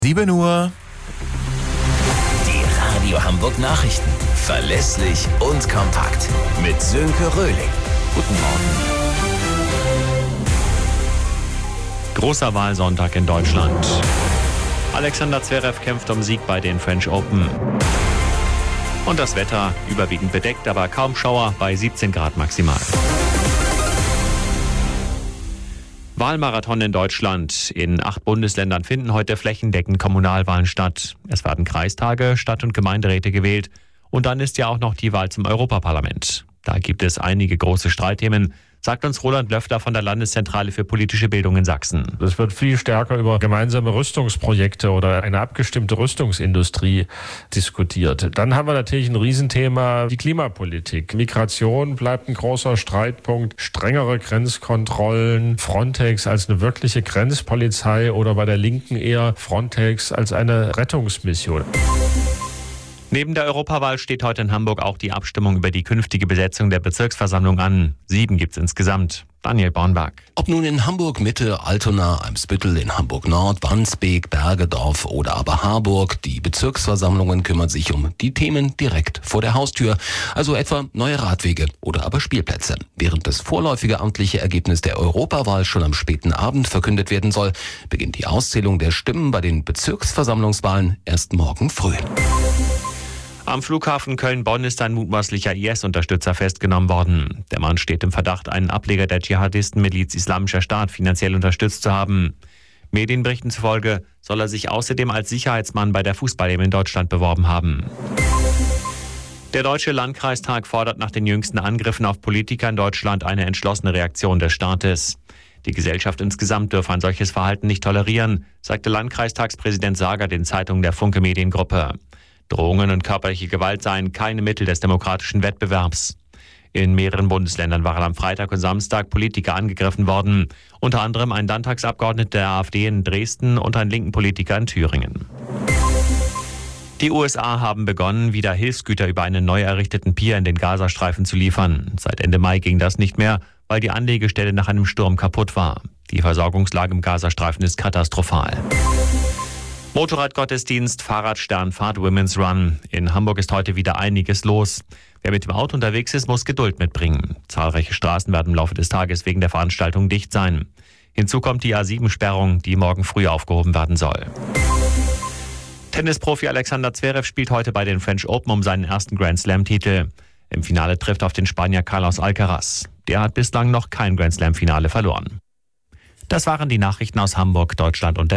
7 Uhr. Die Radio Hamburg Nachrichten. Verlässlich und kompakt. Mit Sönke Röhling. Guten Morgen. Großer Wahlsonntag in Deutschland. Alexander Zverev kämpft um Sieg bei den French Open. Und das Wetter überwiegend bedeckt, aber kaum Schauer bei 17 Grad maximal. Wahlmarathon in Deutschland. In 8 Bundesländern finden heute flächendeckend Kommunalwahlen statt. Es werden Kreistage, Stadt- und Gemeinderäte gewählt. Und dann ist ja auch noch die Wahl zum Europaparlament. Da gibt es einige große Streitthemen, sagt uns Roland Löffler von der Landeszentrale für politische Bildung in Sachsen. Es wird viel stärker über gemeinsame Rüstungsprojekte oder eine abgestimmte Rüstungsindustrie diskutiert. Dann haben wir natürlich ein Riesenthema, die Klimapolitik. Migration bleibt ein großer Streitpunkt. Strengere Grenzkontrollen, Frontex als eine wirkliche Grenzpolizei oder bei der Linken eher Frontex als eine Rettungsmission. Neben der Europawahl steht heute in Hamburg auch die Abstimmung über die künftige Besetzung der Bezirksversammlung an. 7 gibt's insgesamt. Daniel Bornberg. Ob nun in Hamburg-Mitte, Altona, Eimsbüttel, in Hamburg-Nord, Wandsbek, Bergedorf oder aber Harburg, die Bezirksversammlungen kümmern sich um die Themen direkt vor der Haustür, also etwa neue Radwege oder aber Spielplätze. Während das vorläufige amtliche Ergebnis der Europawahl schon am späten Abend verkündet werden soll, beginnt die Auszählung der Stimmen bei den Bezirksversammlungswahlen erst morgen früh. Am Flughafen Köln-Bonn ist ein mutmaßlicher IS-Unterstützer festgenommen worden. Der Mann steht im Verdacht, einen Ableger der Dschihadisten-Miliz Islamischer Staat finanziell unterstützt zu haben. Medienberichten zufolge soll er sich außerdem als Sicherheitsmann bei der Fußball-EM in Deutschland beworben haben. Der Deutsche Landkreistag fordert nach den jüngsten Angriffen auf Politiker in Deutschland eine entschlossene Reaktion des Staates. Die Gesellschaft insgesamt dürfe ein solches Verhalten nicht tolerieren, sagte Landkreistagspräsident Sager den Zeitungen der Funke Mediengruppe. Drohungen und körperliche Gewalt seien keine Mittel des demokratischen Wettbewerbs. In mehreren Bundesländern waren am Freitag und Samstag Politiker angegriffen worden. Unter anderem ein Landtagsabgeordneter der AfD in Dresden und ein linken Politiker in Thüringen. Die USA haben begonnen, wieder Hilfsgüter über einen neu errichteten Pier in den Gazastreifen zu liefern. Seit Ende Mai ging das nicht mehr, weil die Anlegestelle nach einem Sturm kaputt war. Die Versorgungslage im Gazastreifen ist katastrophal. Motorradgottesdienst, Fahrradsternfahrt, Women's Run. In Hamburg ist heute wieder einiges los. Wer mit dem Auto unterwegs ist, muss Geduld mitbringen. Zahlreiche Straßen werden im Laufe des Tages wegen der Veranstaltung dicht sein. Hinzu kommt die A7-Sperrung, die morgen früh aufgehoben werden soll. Tennisprofi Alexander Zverev spielt heute bei den French Open um seinen ersten Grand-Slam-Titel. Im Finale trifft auf den Spanier Carlos Alcaraz. Der hat bislang noch kein Grand-Slam-Finale verloren. Das waren die Nachrichten aus Hamburg, Deutschland und der